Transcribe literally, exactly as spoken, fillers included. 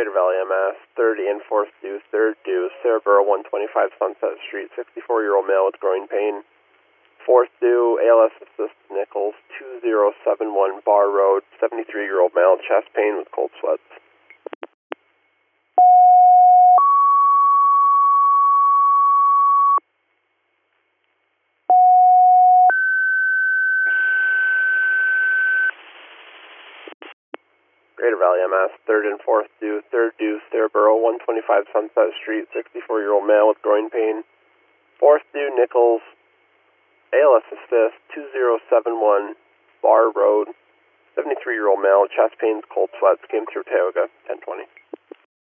Greater Valley M S, thirty and fourth due, third due, Cerebro one twenty-five Sunset Street, sixty-four-year-old male with growing pain. Fourth due, A L S assist Nichols, two zero seven one Bar Road, seventy-three-year-old male, chest pain with cold sweats. Greater Valley M S, third and fourth due, third due, Cerebro one twenty-five Sunset Street, sixty-four-year-old male with growing pain. Fourth due, Nichols, A L S assist, two zero seven one Bar Road, seventy-three-year-old male, chest pains, cold sweats, came through Tioga, ten twenty.